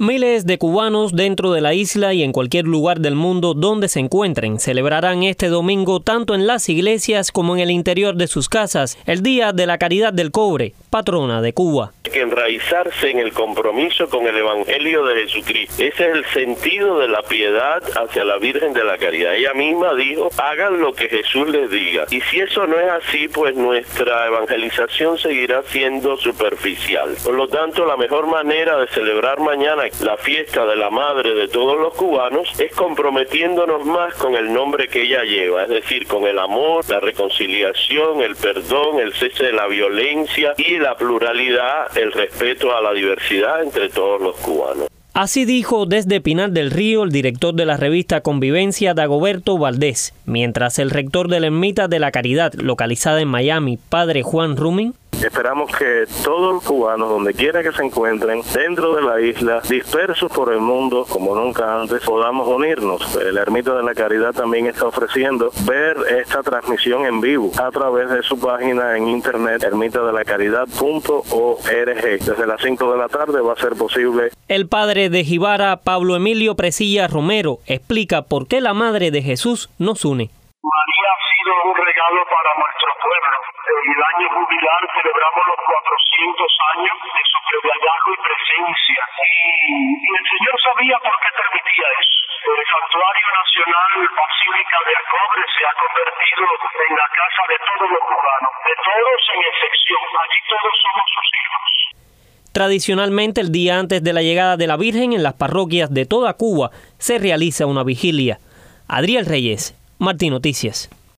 Miles de cubanos dentro de la isla y en cualquier lugar del mundo donde se encuentren celebrarán este domingo tanto en las iglesias como en el interior de sus casas el Día de la Caridad del Cobre, patrona de Cuba. Que enraizarse en el compromiso con el Evangelio de Jesucristo. Ese es el sentido de la piedad hacia la Virgen de la Caridad. Ella misma dijo, hagan lo que Jesús les diga. Y si eso no es así, pues nuestra evangelización seguirá siendo superficial. Por lo tanto, la mejor manera de celebrar mañana la fiesta de la Madre de todos los cubanos es comprometiéndonos más con el nombre que ella lleva, es decir, con el amor, la reconciliación, el perdón, el cese de la violencia y la pluralidad, el respeto a la diversidad entre todos los cubanos. Así dijo desde Pinar del Río el director de la revista Convivencia, Dagoberto Valdés, mientras el rector de la Ermita de la Caridad, localizada en Miami, Padre Juan Rumín. Esperamos que todos los cubanos, donde quiera que se encuentren, dentro de la isla, dispersos por el mundo como nunca antes, podamos unirnos. La Ermita de la Caridad también está ofreciendo ver esta transmisión en vivo a través de su página en internet, ermitadelacaridad.org. Desde las 5 de la tarde va a ser posible. El padre de Jibara, Pablo Emilio Presilla Romero, explica por qué la Madre de Jesús nos une. María ha sido un regalo para nuestro pueblo. El año jubilar celebramos los 400 años de su hallazgo y presencia. Y el Señor sabía por qué permitía eso. El Santuario Nacional Basílica de Cobre se ha convertido en la casa de todos los cubanos, de todos sin excepción. Allí todos somos sus hijos. Tradicionalmente, el día antes de la llegada de la Virgen en las parroquias de toda Cuba se realiza una vigilia. Adriel Reyes, Martín Noticias.